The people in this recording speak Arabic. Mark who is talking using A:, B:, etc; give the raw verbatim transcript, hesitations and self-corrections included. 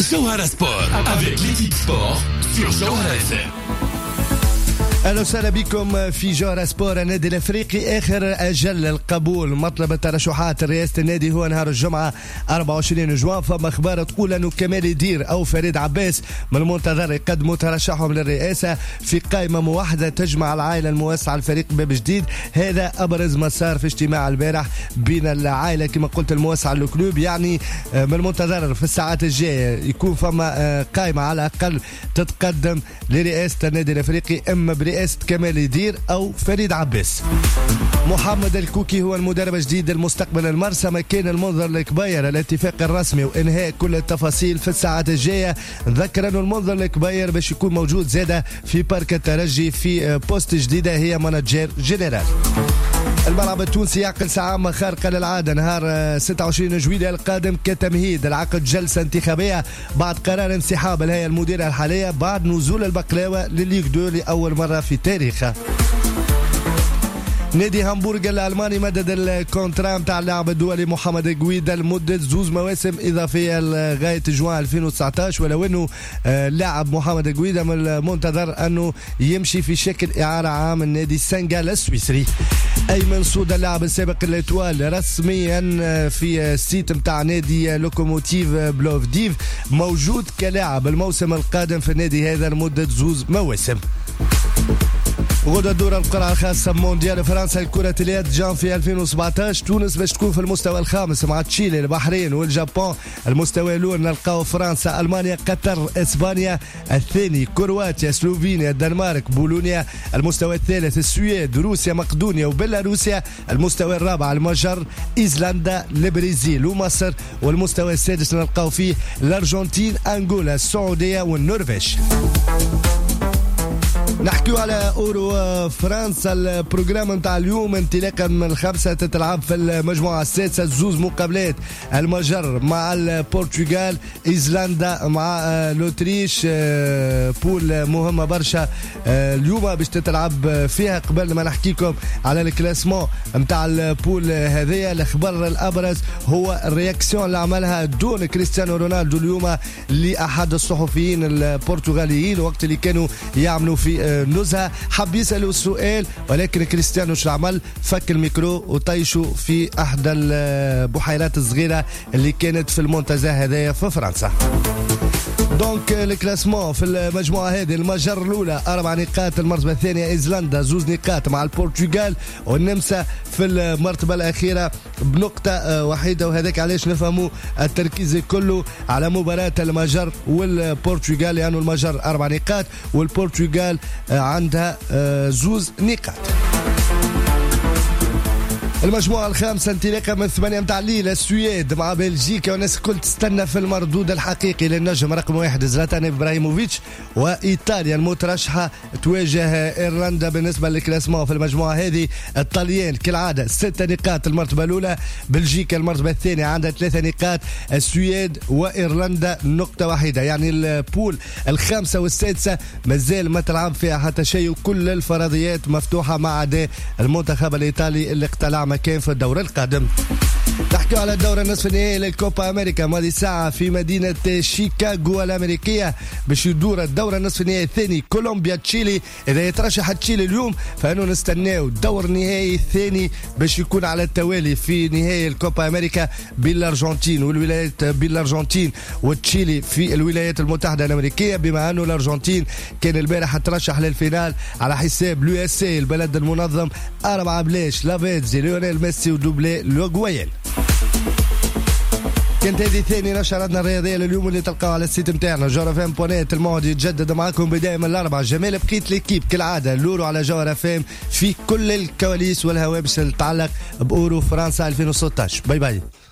A: Jawhara Sport avec l'équipe sport sur Jawhara F M.
B: اهلا وسهلا بكم في جوهرة سبور. النادي الافريقي اخر اجل القبول مطلب الترشحات لرئاسه النادي هو نهار الجمعه أربعة وعشرين جوان. فما اخبار تقول انه كمال يدير او فريد عباس من المنتظر يقدموا ترشحهم للرئاسه في قائمه موحده تجمع العائله الموسعه الفريق باب جديد. هذا ابرز ما صار في اجتماع البارح بين العائله كما قلت الموسعه للكلوب. يعني من المنتظر في الساعات الجايه يكون فما قائمه على الاقل تتقدم لرئاسه النادي الافريقي، اما برئاسة كمال يدير أو فريد عباس. محمد الكوكي هو المدرب الجديد المستقبل المرسى. مكان المنظر الكبير الاتفاق الرسمي وإنهاء كل التفاصيل في الساعات الجاية. ذكر أنه المنظر الكبير باش يكون موجود زادة في بارك الترجي في بوست جديدة هي مانجير جنرال. الملعب التونسي يعقد ساعة خارقة للعادة نهار ستة وعشرين جويلية القادم كتمهيد لعقد جلسة انتخابية بعد قرار انسحاب الهيئة المديرة الحالية بعد نزول البقلاوة للليغ دو لأول مرة في تاريخه. نادي هامبورغ الألماني مدد الكونترا متاع اللاعب الدولي محمد جويدا لمدة زوز مواسم إضافية لغاية جوان ألفين وتسعطاش، ولو أنه اللاعب محمد جويدا من المنتظر أنه يمشي في شكل إعارة عام النادي سنغال السويسري. أيمن سودا اللاعب السابق الإتوال رسميا في السيت متاع نادي لوكوموتيف بلوفديف موجود كلاعب الموسم القادم في النادي هذا لمدة زوز مواسم. غدا دور القرعة الخاصة بمونديال فرنسا لكرة اليد جان في ألفين وسبعطاش. تونس باش تكون في المستوى الخامس مع تشيلي البحرين واليابان. المستوى الأول نلقاو فرنسا ألمانيا قطر إسبانيا. الثاني كرواتيا سلوفينيا الدنمارك بولونيا. المستوى الثالث السويد روسيا مقدونيا وبيلاروسيا. المستوى الرابع المجر ايسلندا البرازيل ومصر. والمستوى السادس نلقاو فيه الأرجنتين أنغولا السعودية والنرويج. نحكيو على أورو فرنسا. البروجرام نتاع اليوم انطلاقا من الخمسة تتلعب في المجموعة السادسة زوز مقابلات المجر مع البرتغال ايسلندا مع لوتريش. بول مهمة برشا اليوم باش تتلعب فيها. قبل ما نحكيكم على الكلاسمون نتاع البول هذيا الخبر الأبرز هو الرياكسيون اللي عملها دون كريستيانو رونالدو اليوم لأحد الصحفيين البرتغاليين وقت اللي كانوا يعملوا في نزهة. حب يسألوا السؤال ولكن كريستيانو شو عمل؟ فك الميكرو وطيشوا في أحدى البحيرات الصغيرة اللي كانت في المنتزه هذايا في فرنسا. دونك الكلاسمون في المجموعة هذه المجر الأولى أربع نقاط، المرتبة الثانية إيسلندا زوز نقاط مع البرتغال، والنمسا في المرتبة الأخيرة بنقطة وحيدة. وهذاك علاش نفهموا التركيز كله على مباراة المجر والبرتغال لأنه يعني المجر أربع نقاط والبرتغال عندها زوز نقاط. المجموعة الخامسة انطلاقا من ثمانية متاع الليل السويد مع بلجيكا، والناس الكل تستنى في المردود الحقيقي للنجم رقم واحد زلاتان إبراهيموفيتش. وإيطاليا المترشحة تواجه إيرلندا. بالنسبة للكلاسمون في المجموعة هذه الطليان كالعادة ستة نقاط المرتبة الأولى، بلجيكا المرتبة الثانية عندها ثلاثة نقاط، السويد وإيرلندا نقطة واحدة. يعني البول الخامسة والسادسة مازال ما تلعب فيها حتى شيء وكل الفرضيات مفتوحة ما عدا المنتخب الإيطالي اللي اقتلع مكان في الدور القادم. نحكي على الدورة النصف النهائي للكوبا أمريكا ماضي ساعة في مدينة شيكاغو الأمريكية باش يدور الدورة النصف النهائي الثاني كولومبيا تشيلي. إذا يترشح تشيلي اليوم فإنه نستناو الدور النهائي الثاني باش يكون على التوالي في نهائي الكوبا أمريكا بين الأرجنتين والولايات بين الأرجنتين وتشيلي في الولايات المتحدة الأمريكية، بما أنه الأرجنتين كان البارح ترشح للفينال على حساب اليو اس اي البلد المنظم أربعة بلاش لافيتزي ليونيل ميسي ودوبلي لوغوين. كانت هذه ثاني نشرتنا الرياضية لليوم اللي تلقاو على السيت متاعنا جوهر اف ام بونيت. الموعد يتجدد معكم بداية من الأربعاء. جمال بقيت ليكيب كالعادة لورو على جوهر اف ام في كل الكواليس والهوابش اللي تتعلق بأورو فرنسا ألفين وستة عشر. باي باي.